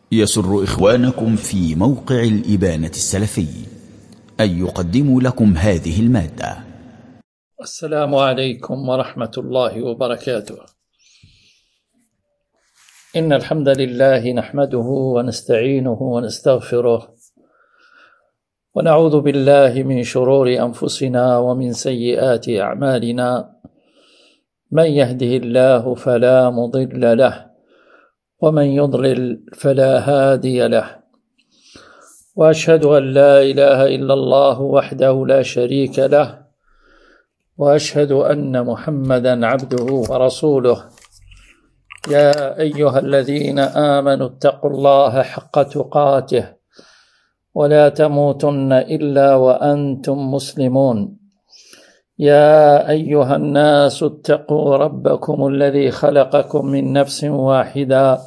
يسر إخوانكم في موقع الإبانة السلفي أن يقدموا لكم هذه المادة. السلام عليكم ورحمة الله وبركاته. إن الحمد لله نحمده ونستعينه ونستغفره، ونعوذ بالله من شرور أنفسنا ومن سيئات أعمالنا. من يهده الله فلا مضل له، ومن يضلل فلا هادي له. وأشهد أن لا إله إلا الله وحده لا شريك له، وأشهد أن محمدا عبده ورسوله. يا أيها الذين آمنوا اتقوا الله حق تقاته ولا تموتن إلا وأنتم مسلمون. يا أيها الناس اتقوا ربكم الذي خلقكم من نفس واحدة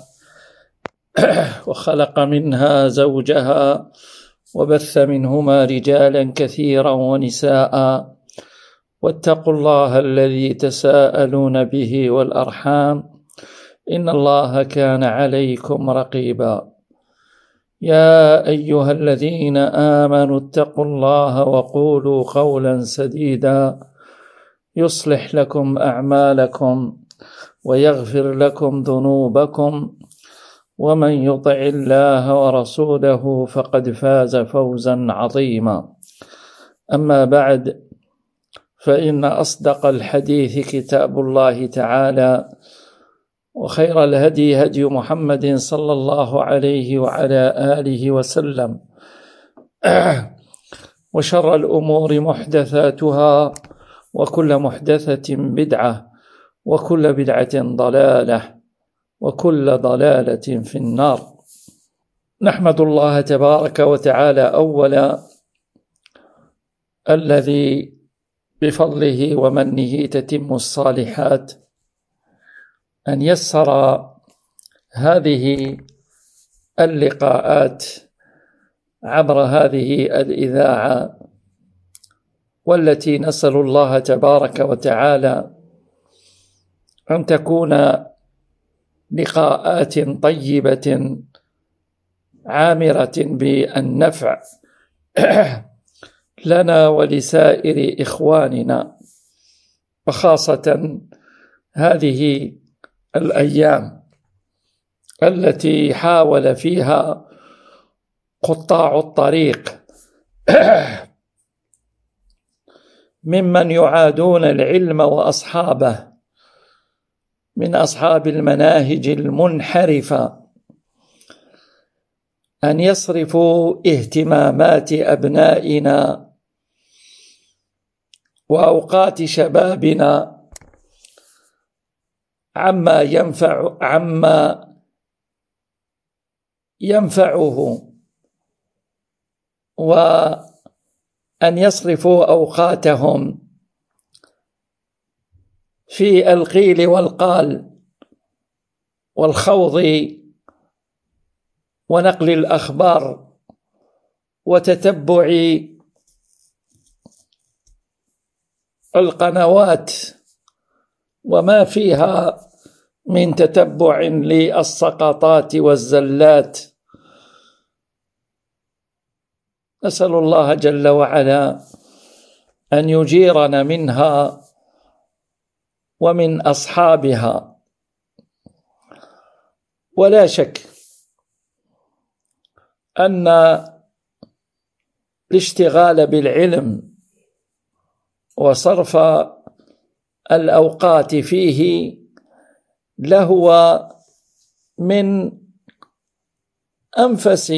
وخلق منها زوجها وبث منهما رجالا كثيرا ونساء، واتقوا الله الذي تساءلون به والأرحام، إن الله كان عليكم رقيبا. يا أيها الذين آمنوا اتقوا الله وقولوا قولا سديدا يصلح لكم أعمالكم ويغفر لكم ذنوبكم، ومن يطع الله ورسوله فقد فاز فوزا عظيما. أما بعد، فإن أصدق الحديث كتاب الله تعالى، وخير الهدي هدي محمد صلى الله عليه وعلى آله وسلم، وشر الأمور محدثاتها، وكل محدثة بدعة، وكل بدعة ضلالة، وكل ضلالة في النار. نحمد الله تبارك وتعالى أولا الذي بفضله ومنه تتم الصالحات، أن يسر هذه اللقاءات عبر هذه الإذاعة، والتي نسأل الله تبارك وتعالى أن تكون لقاءات طيبة عامرة بالنفع لنا ولسائر إخواننا، وخاصة هذه الأيام التي حاول فيها قطاع الطريق ممن يعادون العلم وأصحابه من أصحاب المناهج المنحرفة أن يصرفوا اهتمامات أبنائنا وأوقات شبابنا عما ينفعه، وأن يصرفوا أوقاتهم في القيل والقال والخوض ونقل الأخبار وتتبع القنوات وما فيها من تتبع للسقطات والزلات. نسأل الله جل وعلا أن يجيرنا منها ومن أصحابها. ولا شك أن الاشتغال بالعلم وصرف الأوقات فيه لهو من أنفس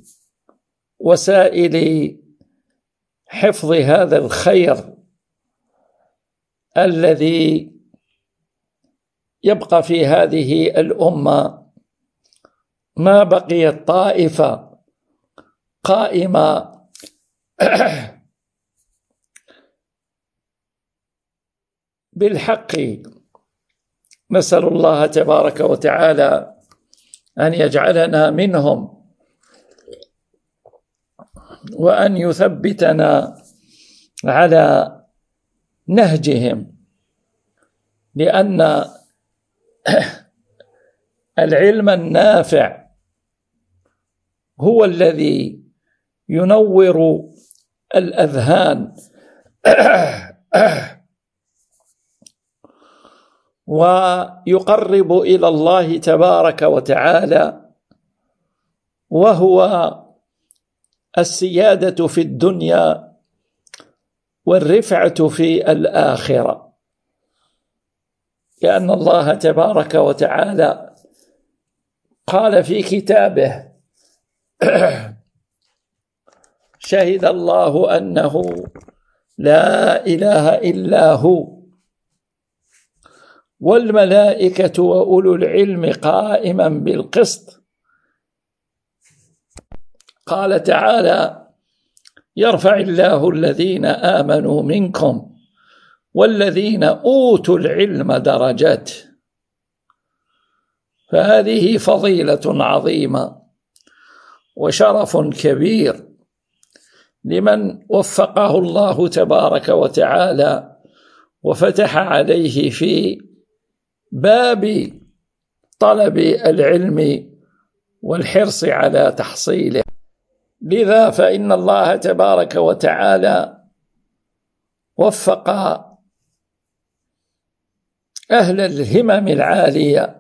وسائل حفظ هذا الخير الذي يبقى في هذه الأمة ما بقيت طائفة قائمة بالحق. نسأل الله تبارك وتعالى أن يجعلنا منهم، وأن يثبتنا على نهجهم، لأن العلم النافع هو الذي ينور الأذهان ويقرب إلى الله تبارك وتعالى، وهو السيادة في الدنيا والرفعة في الآخرة، لأن الله تبارك وتعالى قال في كتابه: شهد الله أنه لا إله إلا هو والملائكة وأولو العلم قائما بالقسط. قال تعالى: يرفع الله الذين آمنوا منكم والذين أوتوا العلم درجات. فهذه فضيلة عظيمة وشرف كبير لمن وفقه الله تبارك وتعالى وفتح عليه في باب طلب العلم والحرص على تحصيله. لذا فإن الله تبارك وتعالى وفق أهل الهمم العالية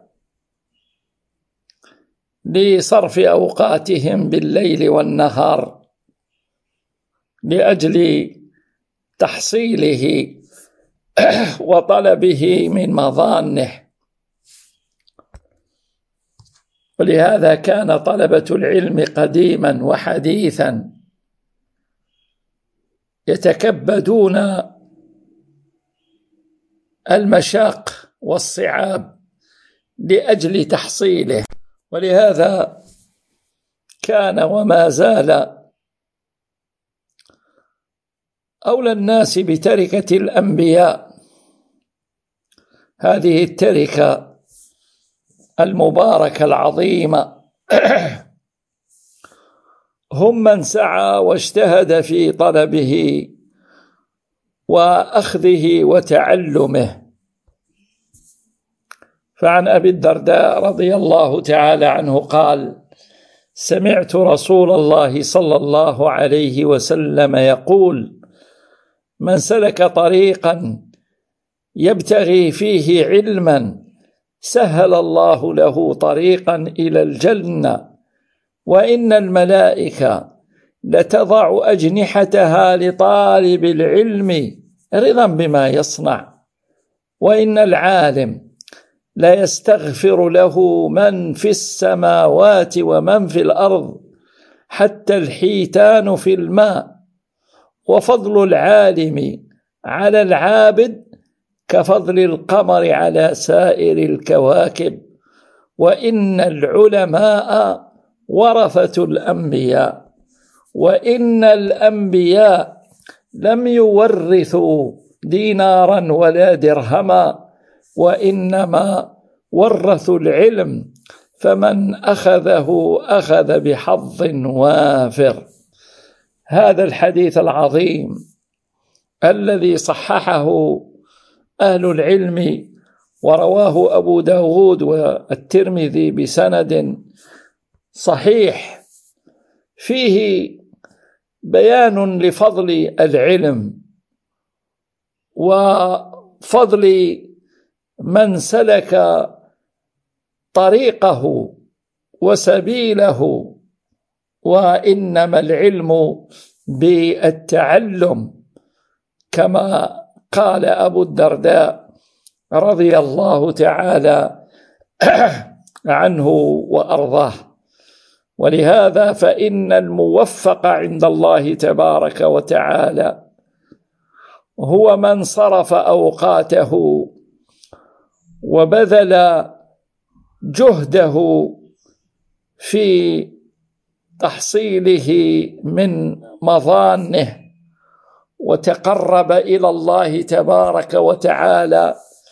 لصرف أوقاتهم بالليل والنهار لأجل تحصيله وطلبه من مظانه. ولهذا كان طلبة العلم قديما وحديثا يتكبدون المشاق والصعاب لأجل تحصيله، ولهذا كان وما زال أولى الناس بتركة الأنبياء، هذه التركة المباركة العظيمة، هم من سعى واجتهد في طلبه وأخذه وتعلمه. فعن أبي الدرداء رضي الله تعالى عنه قال: سمعت رسول الله صلى الله عليه وسلم يقول: من سلك طريقا يبتغي فيه علما سهل الله له طريقا إلى الجنة، وإن الملائكة لتضع أجنحتها لطالب العلم رضا بما يصنع، وإن العالم لا يستغفر له من في السماوات ومن في الأرض حتى الحيتان في الماء، وفضل العالم على العابد كفضل القمر على سائر الكواكب، وإن العلماء ورثة الأنبياء، وإن الأنبياء لم يورثوا دينارا ولا درهما، وإنما ورثوا العلم، فمن أخذه أخذ بحظ وافر. هذا الحديث العظيم الذي صححه أهل العلم ورواه أبو داود والترمذي بسند صحيح، فيه بيان لفضل العلم وفضل من سلك طريقه وسبيله، وإنما العلم بالتعلم كما قال أبو الدرداء رضي الله تعالى عنه وأرضاه. ولهذا فإن الموفق عند الله تبارك وتعالى هو من صرف أوقاته وبذل جهده في تحصيله من مظانه، وتقرب إلى الله تبارك وتعالى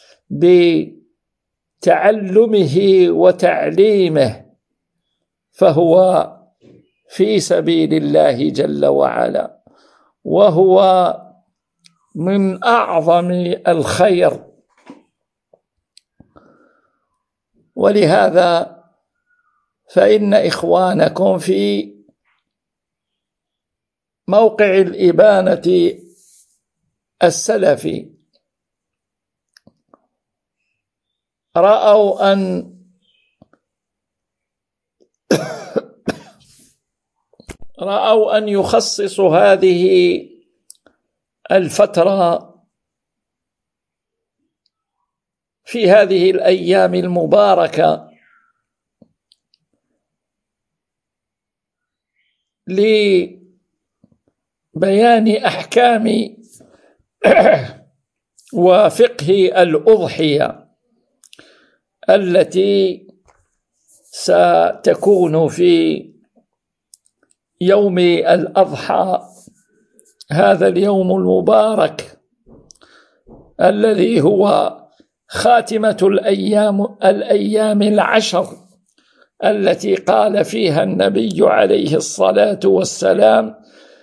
بتعلمه وتعليمه، فهو في سبيل الله جل وعلا، وهو من أعظم الخير. ولهذا فإن إخوانكم في موقع الإبانة السلفي رأوا أن يخصصوا هذه الفترة في هذه الأيام المباركة لبيان أحكام وفقه الأضحية التي ستكون في يوم الأضحى، هذا اليوم المبارك الذي هو خاتمة الأيام العشر التي قال فيها النبي عليه الصلاة والسلام: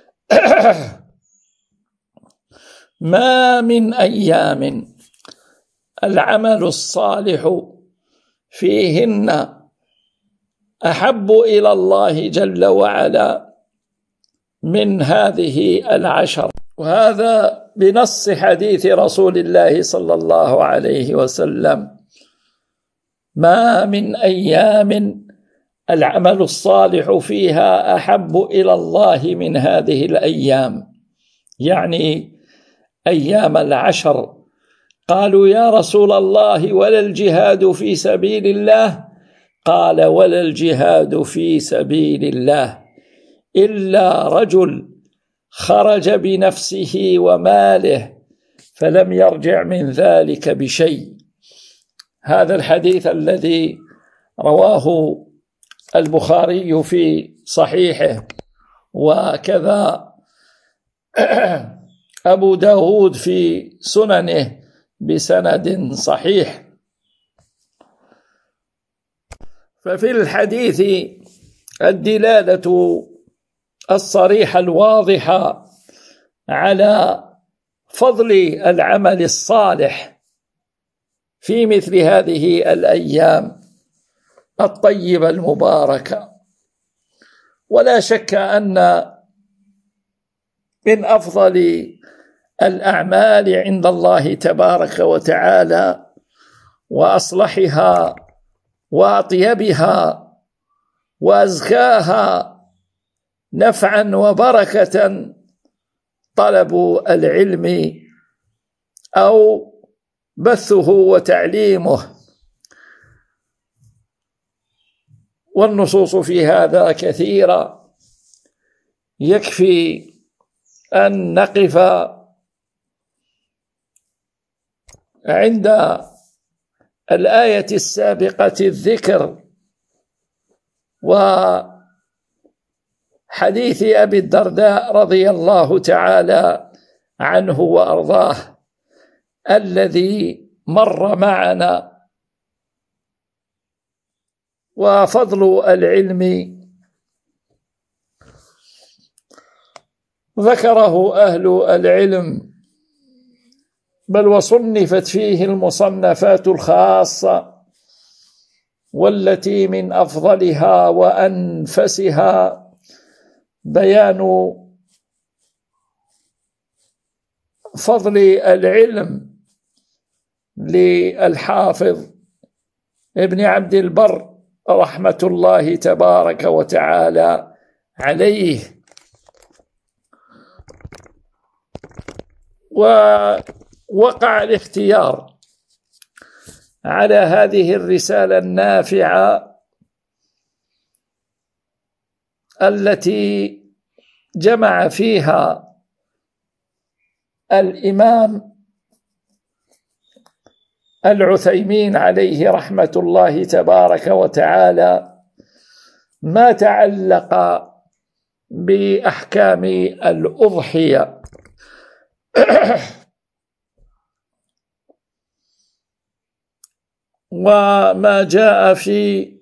ما من أيام العمل الصالح فيهن أحب إلى الله جل وعلا من هذه العشر. وهذا بنص حديث رسول الله صلى الله عليه وسلم: ما من أيام العمل الصالح فيها أحب إلى الله من هذه الأيام، يعني أيام العشر. قالوا: يا رسول الله ولا الجهاد في سبيل الله؟ قال: ولا الجهاد في سبيل الله إلا رجل خرج بنفسه وماله فلم يرجع من ذلك بشيء. هذا الحديث الذي رواه البخاري في صحيحه، وكذا أبو داود في سننه بسند صحيح. ففي الحديث الدلالة الصريحة الواضحة على فضل العمل الصالح في مثل هذه الأيام الطيبة المباركة. ولا شك أن من أفضل الأعمال عند الله تبارك وتعالى وأصلحها وأطيبها وأزكاها نفعا وبركة طلب العلم أو بثه وتعليمه، والنصوص في هذا كثيرة. يكفي أن نقف عند الآية السابقة الذكر وحديث أبي الدرداء رضي الله تعالى عنه وأرضاه الذي مر معنا، وفضل العلم ذكره أهل العلم، بل وصنفت فيه المصنفات الخاصة، والتي من أفضلها وأنفسها بيان فضل العلم للحافظ ابن عبد البر رحمة الله تبارك وتعالى عليه. ووقع الاختيار على هذه الرسالة النافعة التي جمع فيها الإمام العثيمين عليه رحمة الله تبارك وتعالى ما تعلق بأحكام الأضحية. وما جاء في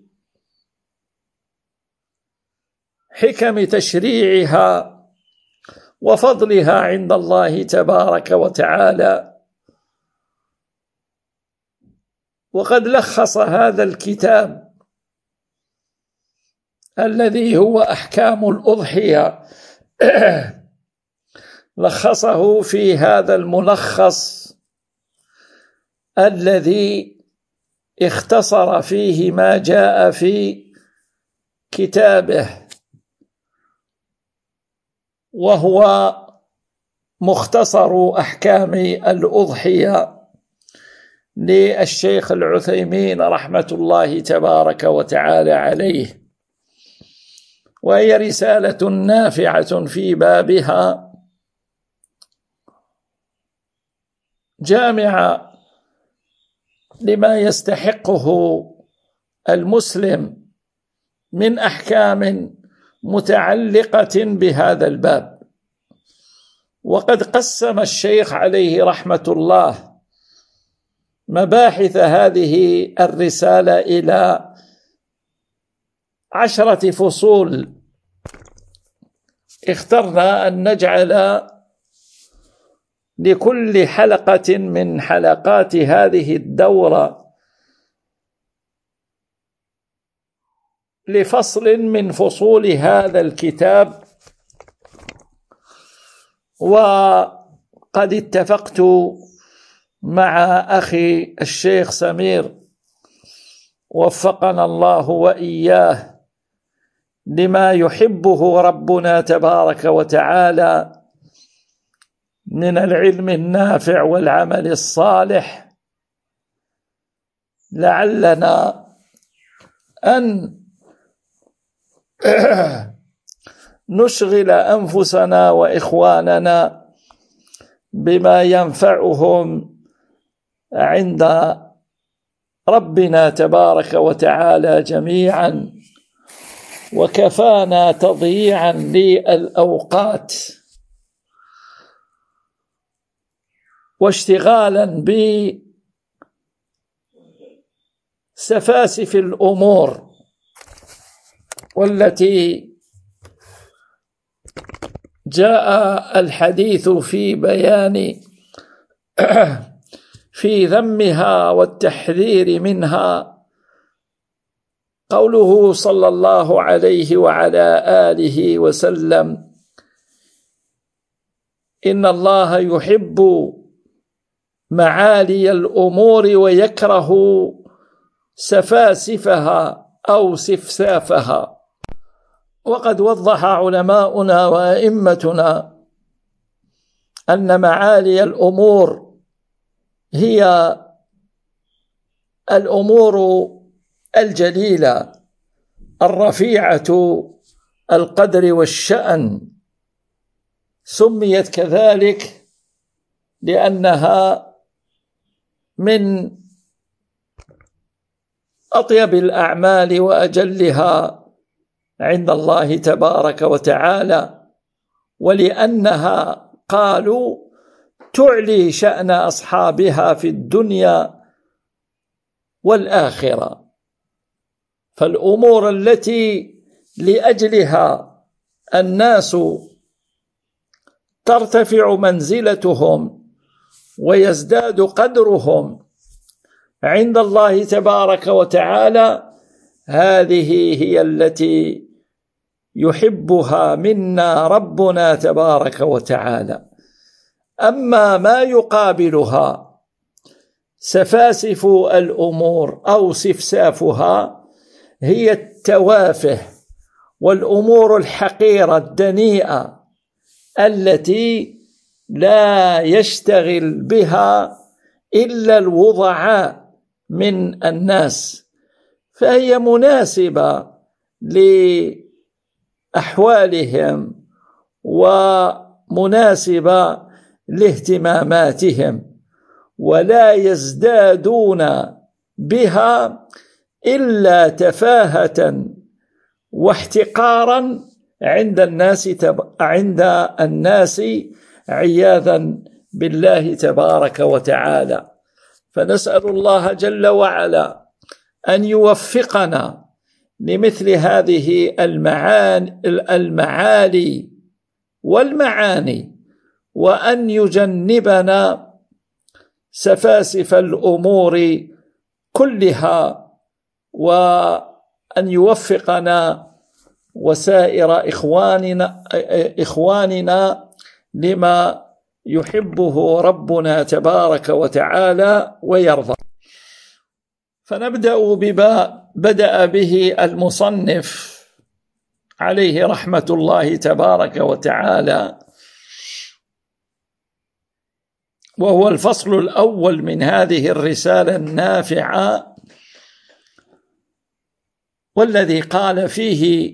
حكم تشريعها وفضلها عند الله تبارك وتعالى. وقد لخص هذا الكتاب الذي هو أحكام الأضحية لخصه في هذا الملخص الذي اختصر فيه ما جاء في كتابه، وهو مختصر أحكام الأضحية للشيخ العثيمين رحمة الله تبارك وتعالى عليه، وهي رسالة نافعة في بابها جامعة لما يستحقه المسلم من أحكام متعلقة بهذا الباب. وقد قسم الشيخ عليه رحمة الله مباحث هذه الرسالة إلى 10 فصول، اخترنا أن نجعل لكل حلقة من حلقات هذه الدورة لفصل من فصول هذا الكتاب. وقد اتفقت مع أخي الشيخ سمير وفقنا الله وإياه لما يحبه ربنا تبارك وتعالى من العلم النافع والعمل الصالح، لعلنا أن نشغل أنفسنا وإخواننا بما ينفعهم عند ربنا تبارك وتعالى جميعا، وكفانا تضييعا للأوقات واشتغالا بسفاسف الأمور والتي جاء الحديث في بيان في ذمها والتحذير منها. قوله صلى الله عليه وعلى آله وسلم: إن الله يحب معالي الأمور ويكره سفاسفها أو سفسافها. وقد وضح علماؤنا وأئمتنا أن معالي الأمور هي الأمور الجليلة الرفيعة القدر والشأن، سميت كذلك لأنها من أطيب الأعمال وأجلها عند الله تبارك وتعالى، ولأنها قالوا تعلي شأن أصحابها في الدنيا والآخرة. فالأمور التي لأجلها الناس ترتفع منزلتهم ويزداد قدرهم عند الله تبارك وتعالى، هذه هي التي يحبها منا ربنا تبارك وتعالى. أما ما يقابلها سفاسف الأمور أو سفسافها هي التوافه والأمور الحقيرة الدنيئة التي لا يشتغل بها إلا الوضعاء من الناس، فهي مناسبة لأحوالهم ومناسبة لاهتماماتهم، ولا يزدادون بها إلا تفاهة واحتقارا عند الناس عياذا بالله تبارك وتعالى. فنسأل الله جل وعلا أن يوفقنا لمثل هذه المعالي والمعاني، وأن يجنبنا سفاسف الأمور كلها، وأن يوفقنا وسائر إخواننا لما يحبه ربنا تبارك وتعالى ويرضى. فنبدأ بما بدأ به المصنف عليه رحمة الله تبارك وتعالى، وهو الفصل الأول من هذه الرسالة النافعة، والذي قال فيه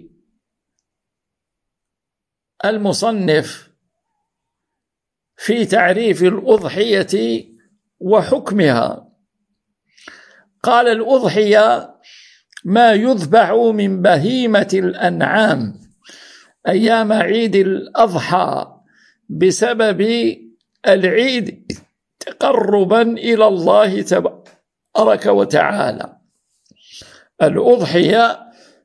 المصنف في تعريف الأضحية وحكمها. قال: الأضحية ما يذبح من بهيمة الأنعام أيام عيد الأضحى بسبب العيد تقربا إلى الله تبارك وتعالى. الأضحية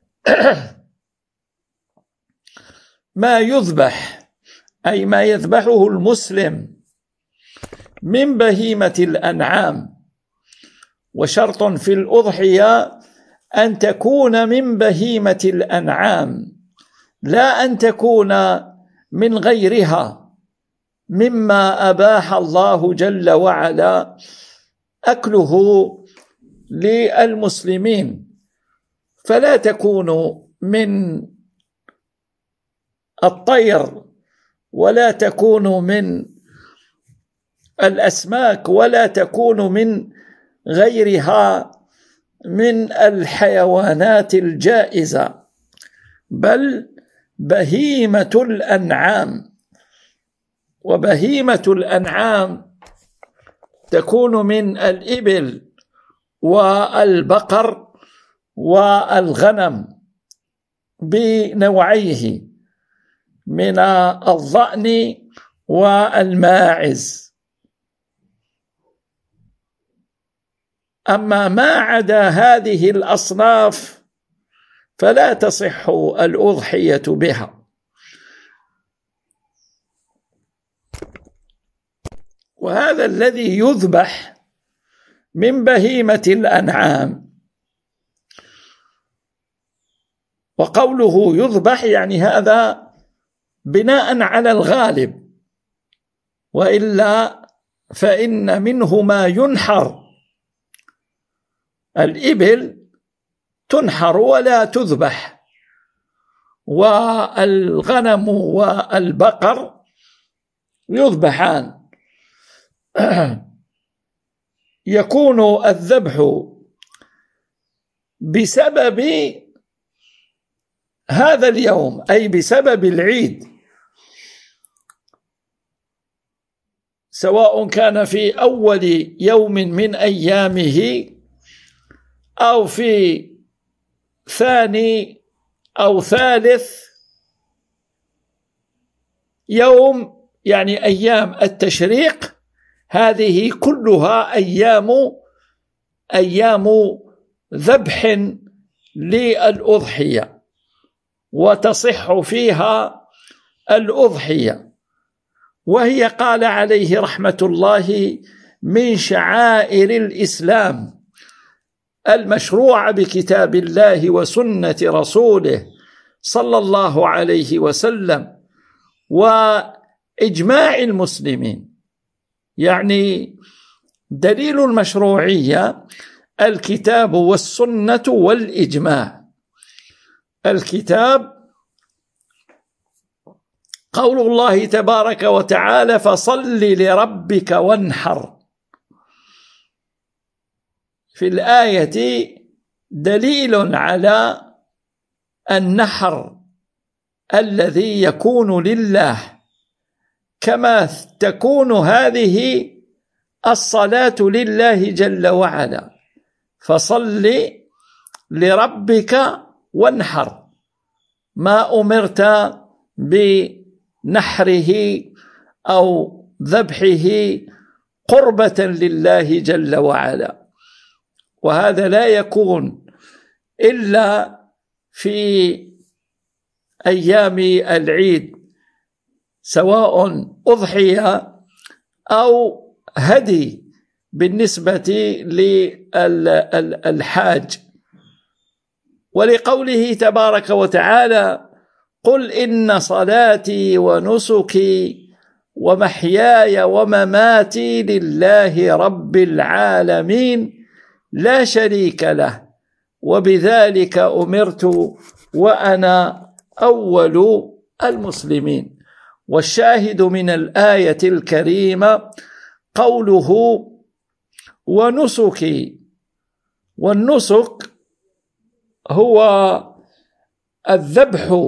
ما يذبح، أي ما يذبحه المسلم من بهيمة الأنعام، وشرط في الأضحية أن تكون من بهيمة الأنعام، لا أن تكون من غيرها مما أباح الله جل وعلا أكله للمسلمين، فلا تكون من الطير، ولا تكون من الأسماك، ولا تكون من غيرها من الحيوانات الجائزة، بل بهيمة الأنعام. وبهيمة الأنعام تكون من الإبل والبقر والغنم بنوعيه من الضأن والماعز. أما ما عدا هذه الأصناف فلا تصح الأضحية بها. وهذا الذي يذبح من بهيمة الأنعام، وقوله يذبح يعني هذا بناء على الغالب، وإلا فإن منه ما ينحر. الإبل تنحر ولا تذبح، والغنم والبقر يذبحان. يكون الذبح بسبب هذا اليوم، أي بسبب العيد، سواء كان في أول يوم من أيامه أو في ثاني أو ثالث يوم، يعني أيام التشريق، هذه كلها أيام ذبح للأضحية، وتصح فيها الأضحية. وهي قال عليه رحمة الله من شعائر الإسلام المشروع بكتاب الله وسنة رسوله صلى الله عليه وسلم وإجماع المسلمين. يعني دليل المشروعية الكتاب والسنة والإجماع. الكتاب قول الله تبارك وتعالى: فصل لربك وانحر. في الآية دليل على النحر الذي يكون لله، كما تكون هذه الصلاة لله جل وعلا. فصل لربك وانحر، ما أمرت بنحره أو ذبحه قربة لله جل وعلا. وهذا لا يكون إلا في أيام العيد، سواء أضحية أو هدي بالنسبة للحاج. ولقوله تبارك وتعالى: قل إن صلاتي ونسكي ومحياي ومماتي لله رب العالمين لا شريك له، وبذلك أمرت وأنا أول المسلمين. والشاهد من الآية الكريمة قوله ونسكي. والنسك هو الذبح،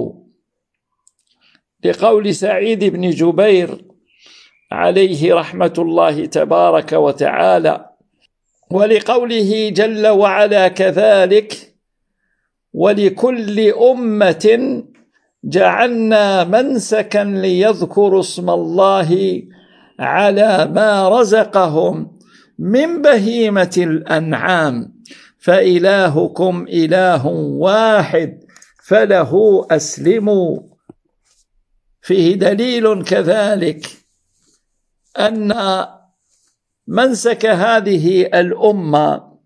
لقول سعيد بن جبير عليه رحمة الله تبارك وتعالى، ولقوله جل وعلا كذلك ولكل أمة جعلنا منسكا ليذكروا اسم الله على ما رزقهم من بهيمة الأنعام فإلهكم إله واحد فله أسلموا. فيه دليل كذلك أن منسك هذه الأمة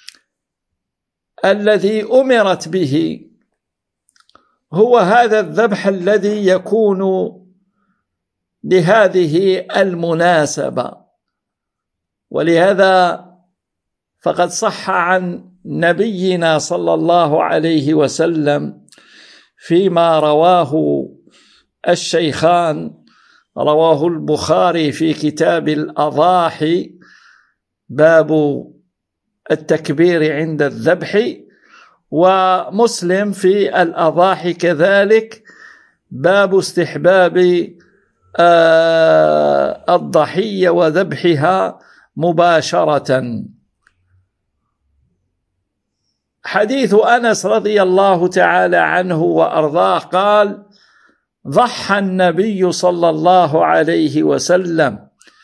الذي أمرت به هو هذا الذبح الذي يكون لهذه المناسبة. ولهذا فقد صح عن نبينا صلى الله عليه وسلم فيما رواه الشيخان، رواه البخاري في كتاب الأضاحي باب التكبير عند الذبح، ومسلم في الأضاحي كذلك باب استحباب الضحية وذبحها مباشرة. حديث أنس رضي الله تعالى عنه وأرضاه قال ضحى النبي صلى الله عليه وسلم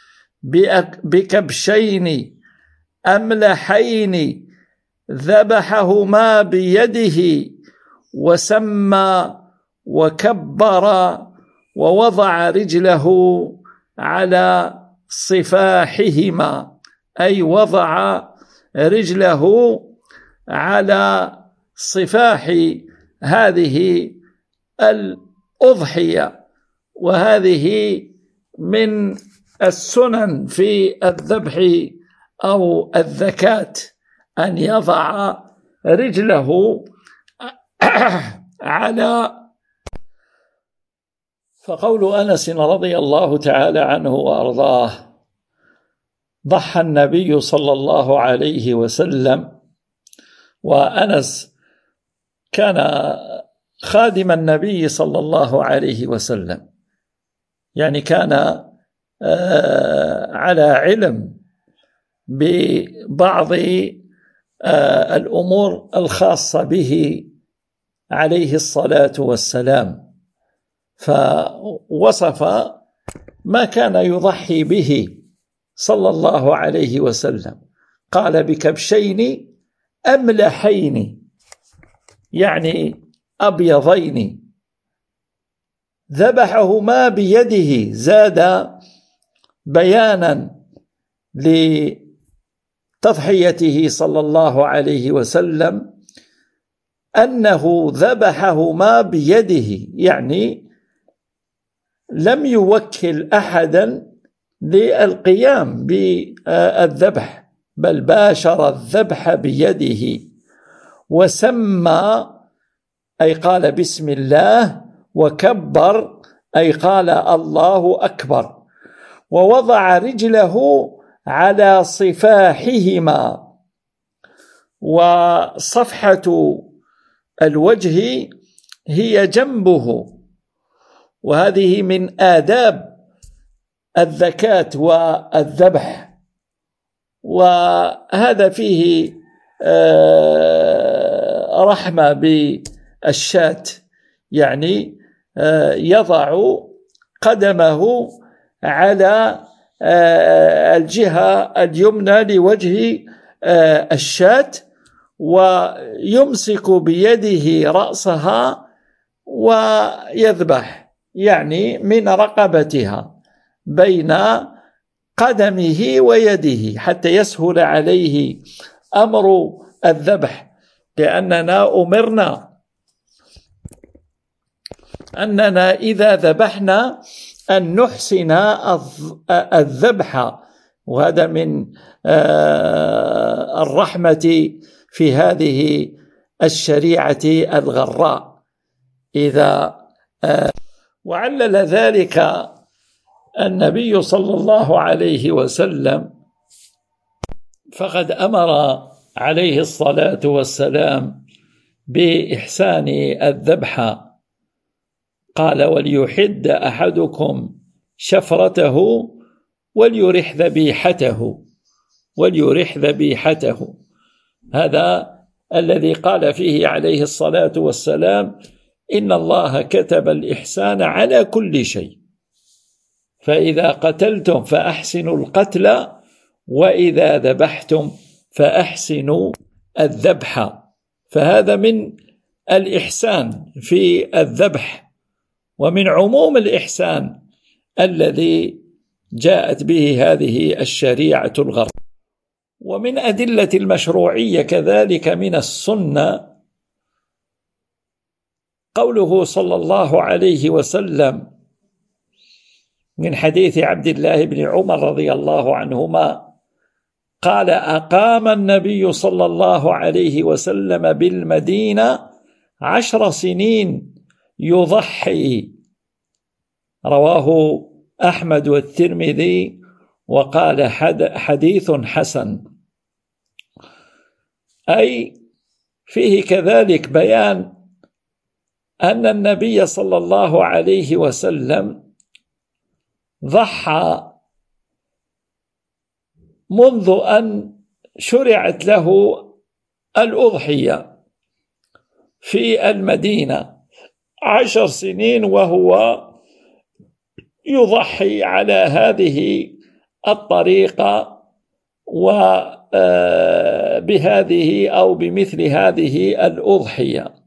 بكبشين أملحين ذبحهما بيده وسمى وكبر ووضع رجله على صفاحهما، أي وضع رجله على صفاح هذه الأضحية. وهذه من السنن في الذبح أو الذكاة أن يضع رجله على. فقول أنس رضي الله تعالى عنه وأرضاه ضحى النبي صلى الله عليه وسلم، وأنس كان خادم النبي صلى الله عليه وسلم، يعني كان على علم ببعض الأمور الخاصة به عليه الصلاة والسلام، فوصف ما كان يضحي به صلى الله عليه وسلم. قال بكبشين أملحين، يعني أبيضين، ذبحهما بيده، زاد بيانا لتضحيته صلى الله عليه وسلم أنه ذبحهما بيده، يعني لم يوكل أحدا للقيام بالذبح بل باشر الذبح بيده. وسمى أي قال بسم الله، وكبر أي قال الله أكبر، ووضع رجله على صفاحهما. وصفحة الوجه هي جنبه، وهذه من آداب الذكاة والذبح. وهذا فيه رحمة بالشاة، يعني يضع قدمه على الجهة اليمنى لوجه الشاة، ويمسك بيده رأسها ويذبح، يعني من رقبتها بين قدمه ويده حتى يسهل عليه أمر الذبح، لأننا أمرنا أننا إذا ذبحنا أن نحسن الذبح، وهذا من الرحمة في هذه الشريعة الغراء. وعلل ذلك النبي صلى الله عليه وسلم، فقد أمر عليه الصلاة والسلام بإحسان الذبح، قال: وليحد أحدكم شفرته وليرح ذبيحته. هذا الذي قال فيه عليه الصلاة والسلام: إن الله كتب الإحسان على كل شيء، فإذا قتلتم فأحسنوا القتل، وإذا ذبحتم فأحسنوا الذبح. فهذا من الإحسان في الذبح، ومن عموم الإحسان الذي جاءت به هذه الشريعة الغراء. ومن أدلة المشروعية كذلك من السنة قوله صلى الله عليه وسلم من حديث عبد الله بن عمر رضي الله عنهما قال: أقام النبي صلى الله عليه وسلم بالمدينة 10 سنين يضحي، رواه أحمد والترمذي وقال حديث حسن. أي فيه كذلك بيان أن النبي صلى الله عليه وسلم ضحى منذ أن شرعت له الأضحية في المدينة 10 سنين وهو يضحي على هذه الطريقة وبهذه أو بمثل هذه الأضحية.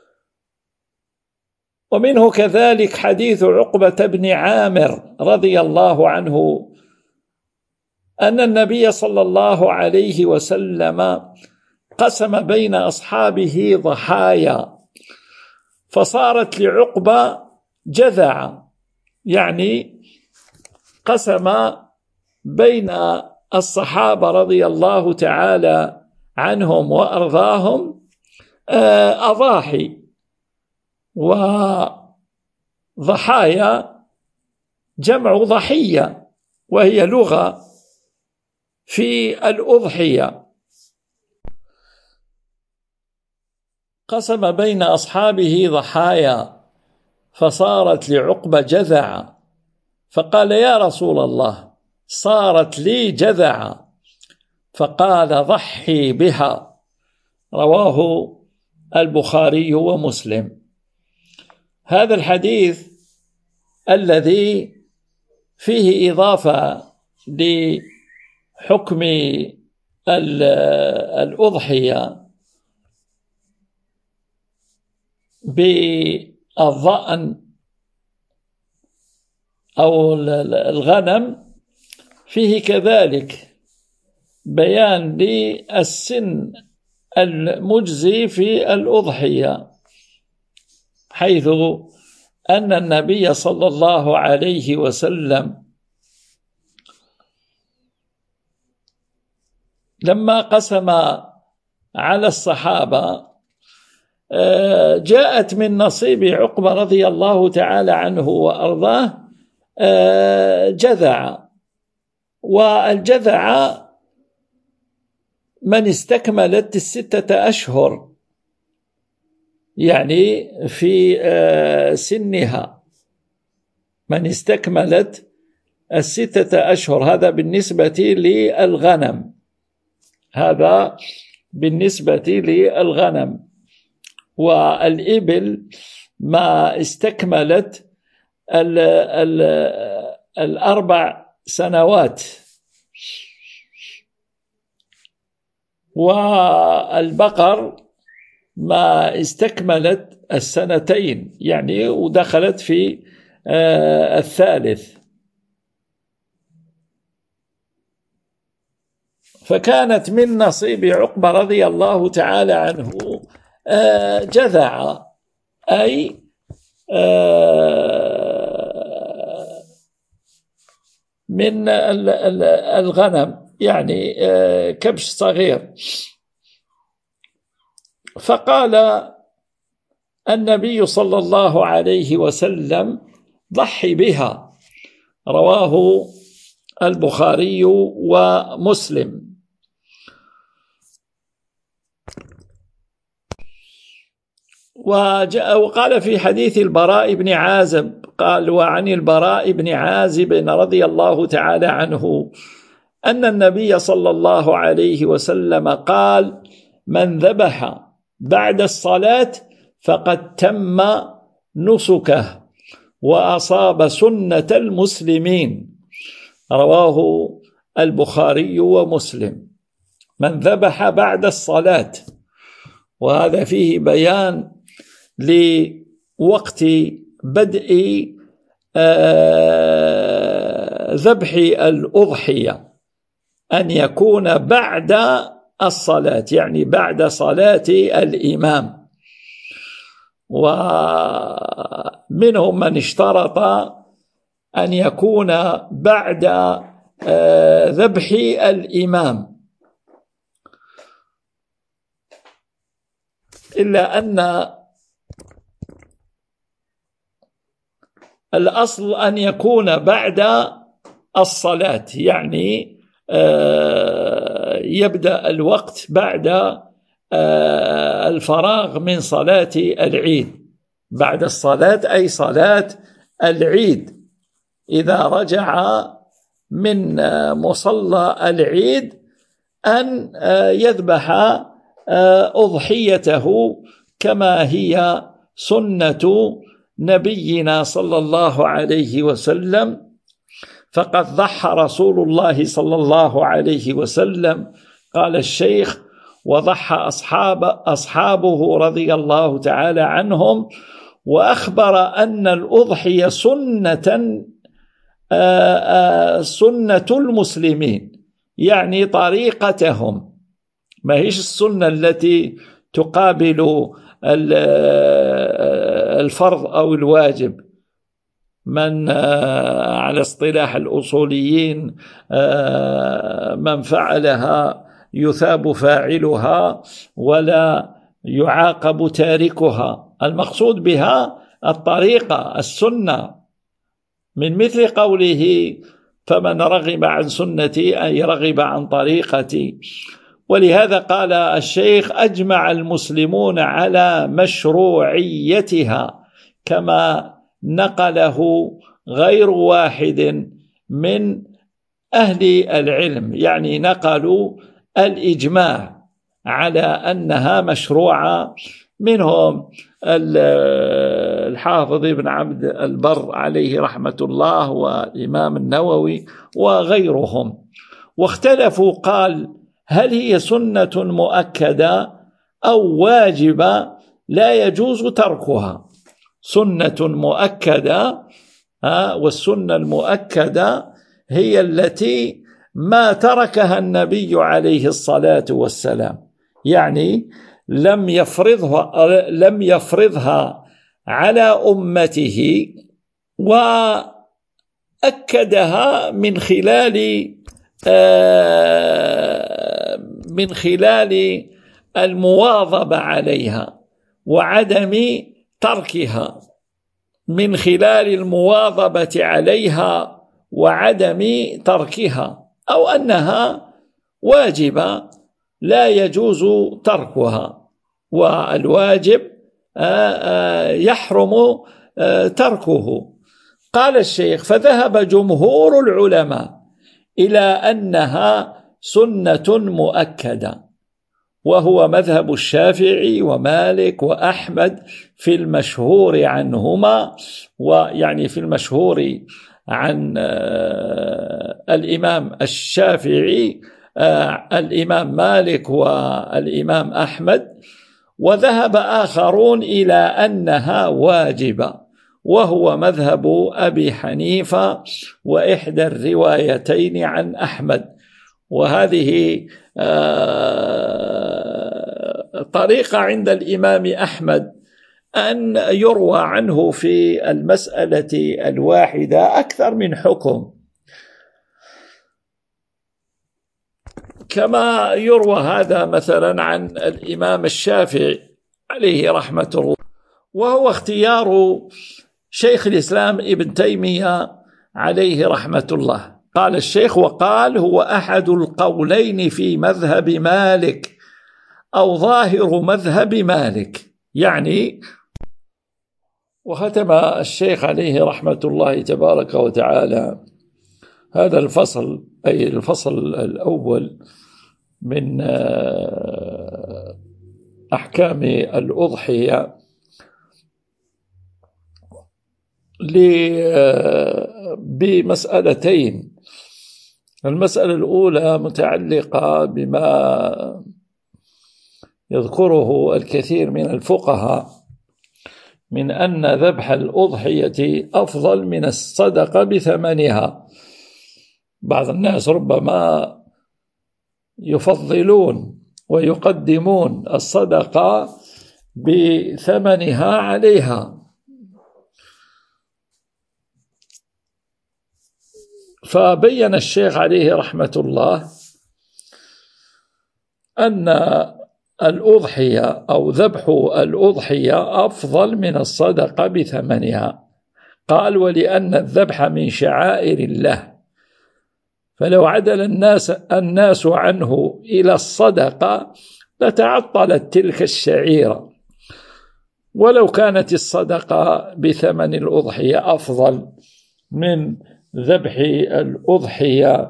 ومنه كذلك حديث عقبة بن عامر رضي الله عنه أن النبي صلى الله عليه وسلم قسم بين أصحابه ضحايا، فصارت لعقبة جذع، يعني قسم بين الصحابة رضي الله تعالى عنهم وأرضاهم أضاحي. وضحايا جمع ضحية، وهي لغة في الأضحية. قسم بين أصحابه ضحايا فصارت لعقبة جذع، فقال: يا رسول الله، صارت لي جذع. فقال: ضحي بها، رواه البخاري ومسلم. هذا الحديث الذي فيه إضافة لحكم الأضحية بالظأن أو الغنم، فيه كذلك بيان للسن المجزي في الأضحية، حيث أن النبي صلى الله عليه وسلم لما قسم على الصحابة جاءت من نصيب عقبة رضي الله تعالى عنه وأرضاه جذع. والجذع من استكملت 6 أشهر يعني في سنها، من استكملت 6 أشهر، هذا بالنسبة للغنم، هذا بالنسبة للغنم. والإبل ما استكملت 4 سنوات، والبقر ما استكملت 2 يعني ودخلت في 3. فكانت من نصيب عقبة رضي الله تعالى عنه جذع، أي من الغنم، يعني كبش صغير. فقال النبي صلى الله عليه وسلم: ضحي بها. رواه البخاري ومسلم. وقال في حديث البراء بن عازب، قال: وعن البراء بن عازب رضي الله تعالى عنه أن النبي صلى الله عليه وسلم قال: من ذبح بعد الصلاة فقد تم نسكه وأصاب سنة المسلمين. رواه البخاري ومسلم. من ذبح بعد الصلاة، وهذا فيه بيان لوقت بدء ذبح الأضحية، أن يكون بعد الصلاة، يعني بعد صلاة الإمام. ومنهم من اشترط أن يكون بعد ذبح الإمام، إلا أن الأصل أن يكون بعد الصلاة، يعني يبدأ الوقت بعد الفراغ من صلاة العيد. بعد الصلاة أي صلاة العيد، إذا رجع من مصلى العيد أن يذبح أضحيته كما هي سنة نبينا صلى الله عليه وسلم. فقد ضحى رسول الله صلى الله عليه وسلم، قال الشيخ: وضحى أصحابه رضي الله تعالى عنهم، وأخبر أن الأضحية سنة المسلمين، يعني طريقتهم، ما هيش السنة التي تقابل الفرض أو الواجب. من على اصطلاح الأصوليين من فعلها يثاب فاعلها ولا يعاقب تاركها. المقصود بها الطريقة، السنة، من مثل قوله: فمن رغب عن سنتي أي رغب عن طريقتي. ولهذا قال الشيخ: أجمع المسلمون على مشروعيتها، كما نقله غير واحد من أهل العلم، يعني نقلوا الإجماع على أنها مشروعة. منهم الحافظ ابن عبد البر عليه رحمة الله، والإمام النووي وغيرهم. واختلفوا، قال: هل هي سنة مؤكدة أو واجبة لا يجوز تركها؟ سنة مؤكدة، والسنة المؤكدة هي التي ما تركها النبي عليه الصلاة والسلام، يعني لم يفرضها على أمته، وأكدها من خلال المواظبة عليها وعدم تركها، من خلال المواظبة عليها وعدم تركها، أو أنها واجبة لا يجوز تركها، والواجب يحرم تركه. قال الشيخ: فذهب جمهور العلماء إلى أنها سنة مؤكدة، وهو مذهب الشافعي ومالك وأحمد في المشهور عنهما، ويعني في المشهور عن الإمام الشافعي الإمام مالك والإمام أحمد. وذهب آخرون إلى أنها واجبة، وهو مذهب أبي حنيفة وإحدى الروايتين عن أحمد. وهذه طريقة عند الإمام أحمد أن يروى عنه في المسألة الواحدة أكثر من حكم. كما يروى هذا مثلا عن الإمام الشافعي عليه رحمة الله، وهو اختيار شيخ الإسلام ابن تيمية عليه رحمة الله. قال الشيخ: وقال هو أحد القولين في مذهب مالك أو ظاهر مذهب مالك، يعني. وختم الشيخ عليه رحمة الله تبارك وتعالى هذا الفصل، أي الفصل الأول من أحكام الأضحية، بمسألتين. المسألة الأولى متعلقة بما يذكره الكثير من الفقهاء من أن ذبح الأضحية أفضل من الصدقة بثمنها. بعض الناس ربما يفضلون ويقدمون الصدقة بثمنها عليها، فبين الشيخ عليه رحمة الله أن الأضحية أو ذبح الأضحية أفضل من الصدقة بثمنها. قال: ولأن الذبح من شعائر الله، فلو عدل الناس عنه إلى الصدقة لتعطلت تلك الشعيرة، ولو كانت الصدقة بثمن الأضحية أفضل من ذبح الأضحية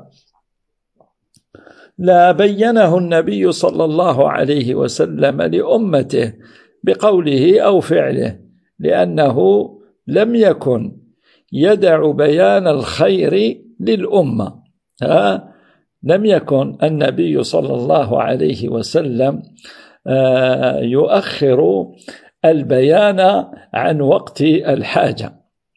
لا بينه النبي صلى الله عليه وسلم لأمته بقوله أو فعله، لأنه لم يكن يدع بيان الخير للأمة. لم يكن النبي صلى الله عليه وسلم يؤخر البيان عن وقت الحاجة،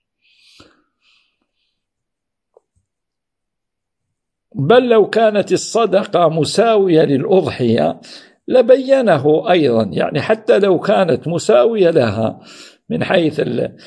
بل لو كانت الصدقة مساوية للأضحية لبينه أيضا، يعني حتى لو كانت مساوية لها من حيث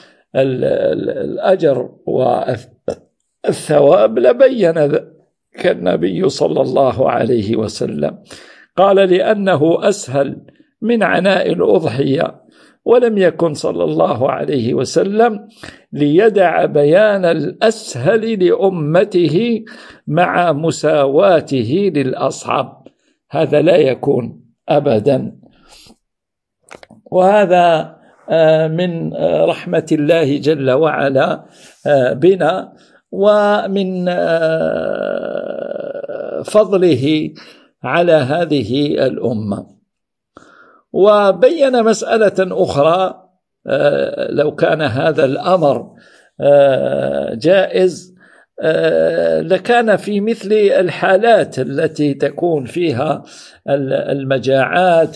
الأجر والثواب لبين النبي صلى الله عليه وسلم. قال: لأنه أسهل من عناء الأضحية، ولم يكن صلى الله عليه وسلم ليدع بيان الأسهل لأمته مع مساواته للأصعب، هذا لا يكون أبدا. وهذا من رحمة الله جل وعلا بنا، ومن فضله على هذه الأمة. وبين مسألة أخرى: لو كان هذا الأمر جائز لكان في مثل الحالات التي تكون فيها المجاعات.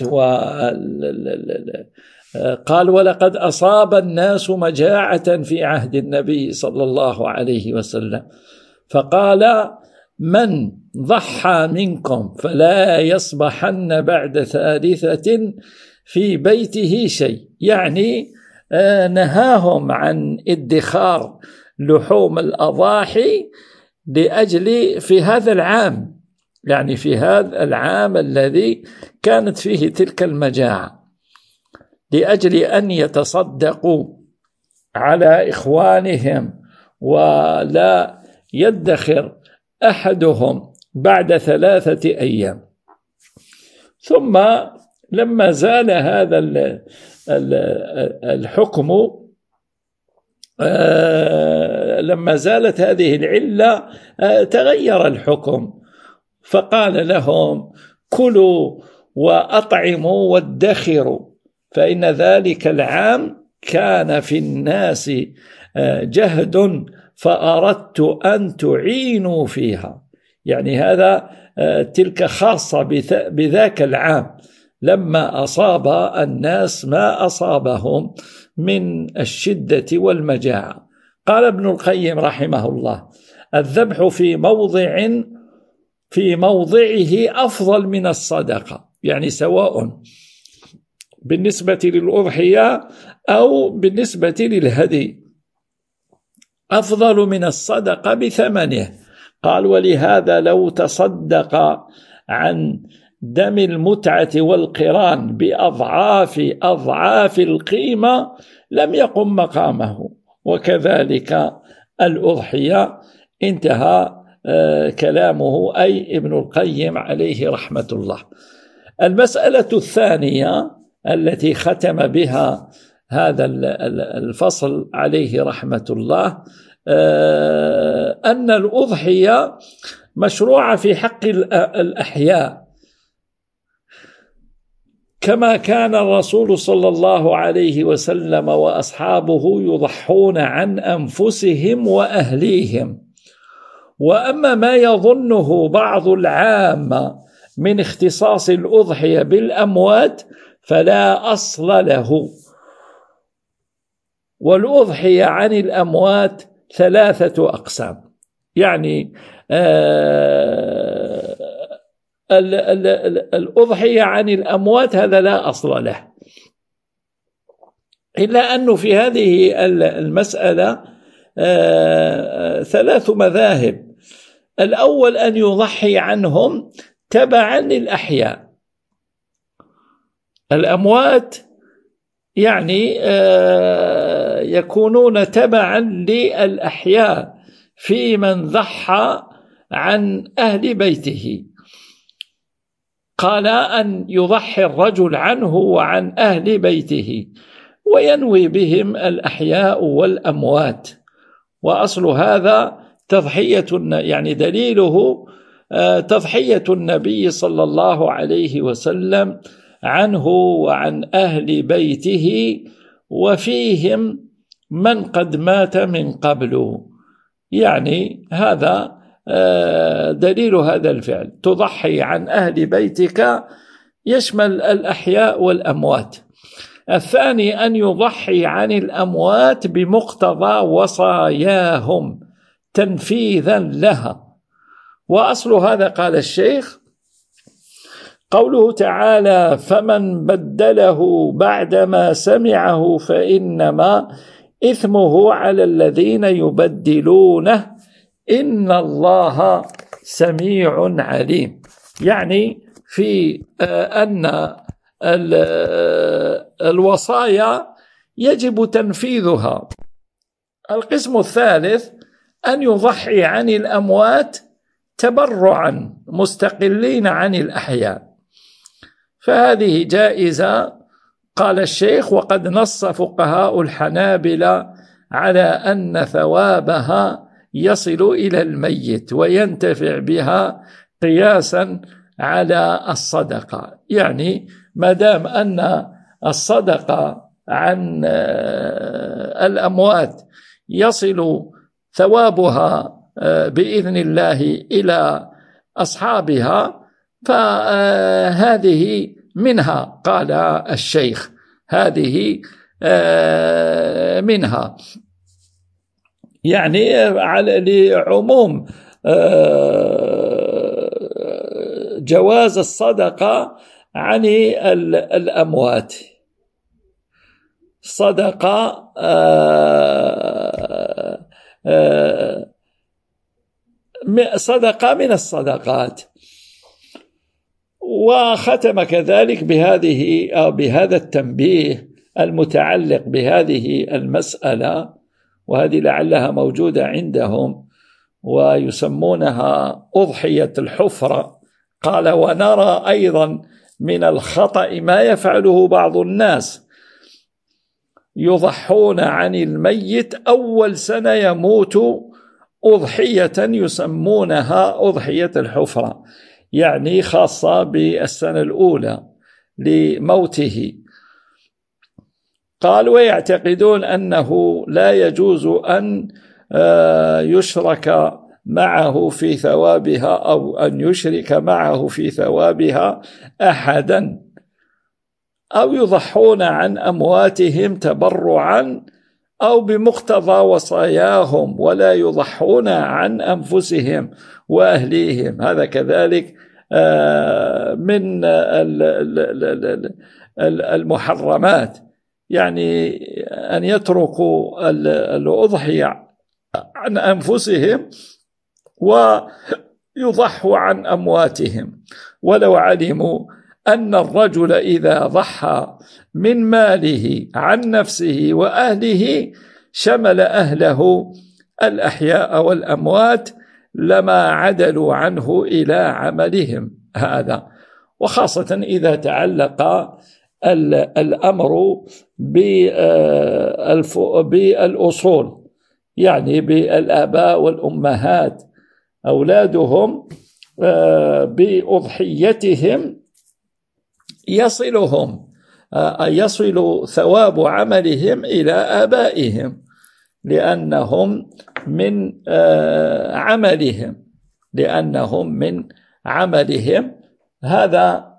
قال: ولقد أصاب الناس مجاعة في عهد النبي صلى الله عليه وسلم، فقال: من ضحى منكم فلا يصبحن بعد ثالثة في بيته شيء، يعني نهاهم عن ادخار لحوم الأضاحي لأجل في هذا العام، يعني في هذا العام الذي كانت فيه تلك المجاعة، لأجل أن يتصدقوا على إخوانهم ولا يدخر أحدهم بعد 3 أيام. ثم لما زال هذا الحكم، لما زالت هذه العلة تغير الحكم، فقال لهم: كلوا وأطعموا وادخروا، فإن ذلك العام كان في الناس جهد فأردت أن تعينوا فيها، يعني هذا تلك خاصة بذاك العام لما أصاب الناس ما أصابهم من الشدة والمجاعة. قال ابن القيم رحمه الله: الذبح في موضعه أفضل من الصدقة، يعني سواء بالنسبة للأضحية أو بالنسبة للهدي أفضل من الصدقة بثمنه. قال: ولهذا لو تصدق عن دم المتعة والقران بأضعاف القيمة لم يقم مقامه. وكذلك الأضحية. انتهى كلامه، أي ابن القيم عليه رحمة الله. المسألة الثانية التي ختم بها هذا الفصل عليه رحمة الله أن الأضحية مشروعة في حق الأحياء، كما كان الرسول صلى الله عليه وسلم وأصحابه يضحون عن أنفسهم وأهليهم. وأما ما يظنه بعض العامة من اختصاص الأضحية بالأموات فلا أصل له. والأضحية عن الأموات 3 أقسام، يعني الأضحية عن الأموات هذا لا أصل له، إلا أنه في هذه المسألة 3 مذاهب. الأول أن يضحي عنهم تبعا للأحياء. الأموات يعني يكونون تبعا للأحياء في من ضحى عن أهل بيته. قال أن يضحي الرجل عنه وعن أهل بيته وينوي بهم الأحياء والأموات. وأصل هذا تضحية، يعني دليله تضحية النبي صلى الله عليه وسلم عنه وعن أهل بيته وفيهم من قد مات من قبل. يعني هذا دليل هذا الفعل، تضحي عن أهل بيتك يشمل الأحياء والأموات. الثاني أن يضحي عن الأموات بمقتضى وصاياهم تنفيذا لها. وأصل هذا قال الشيخ قوله تعالى: فمن بدله بعدما سمعه فإنما إثمه على الذين يبدلونه إن الله سميع عليم. يعني في أن الوصايا يجب تنفيذها. القسم الثالث أن يضحي عن الأموات تبرعا مستقلين عن الأحياء، فهذه جائزة. قال الشيخ: وقد نص فقهاء الحنابلة على أن ثوابها يصل إلى الميت وينتفع بها قياسا على الصدقة. يعني ما دام أن الصدقة عن الأموات يصل ثوابها بإذن الله إلى أصحابها فهذه منها. قال الشيخ: هذه منها، يعني لعموم جواز الصدقة عن الأموات. صدقة صدقة من الصدقات. وختم كذلك بهذا التنبيه المتعلق بهذه المسألة، وهذه لعلها موجودة عندهم ويسمونها أضحية الحفرة. قال: ونرى أيضا من الخطأ ما يفعله بعض الناس، يضحون عن الميت أول سنة يموت أضحية يسمونها أضحية الحفرة، يعني خاصة بالسنة الأولى لموته. قال: ويعتقدون أنه لا يجوز أن يشرك معه في ثوابها أو أن يشرك معه في ثوابها أحدا، أو يضحون عن أمواتهم تبرعا أو بمقتضى وصاياهم ولا يضحون عن أنفسهم وأهليهم. هذا كذلك من المحرمات، يعني أن يتركوا الأضحية عن أنفسهم ويضحوا عن أمواتهم. ولو علموا أن الرجل إذا ضحى من ماله عن نفسه وأهله شمل أهله الأحياء والأموات لما عدلوا عنه إلى عملهم هذا، وخاصة إذا تعلق الأمر بالأصول، يعني بالآباء والأمهات، أولادهم بأضحيتهم يصل ثواب عملهم إلى آبائهم، لأنهم من عملهم هذا.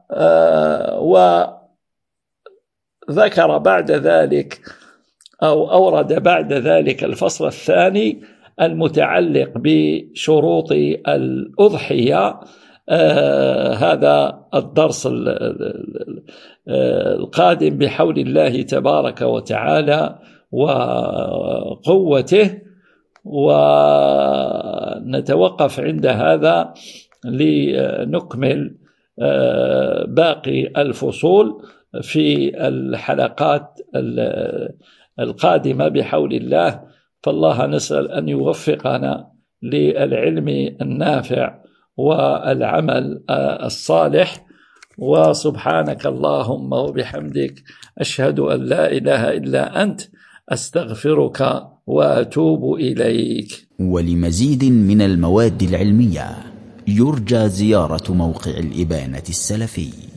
وذكر بعد ذلك أو أورد بعد ذلك الفصل الثاني المتعلق بشروط الأضحية. هذا الدرس القادم بحول الله تبارك وتعالى وقوته، ونتوقف عند هذا لنكمل باقي الفصول في الحلقات القادمة بحول الله. فالله نسأل أن يوفقنا للعلم النافع والعمل الصالح. وسبحانك اللهم وبحمدك أشهد أن لا إله إلا أنت أستغفرك وأتوب إليك. ولمزيد من المواد العلمية يرجى زيارة موقع الإبانة السلفي.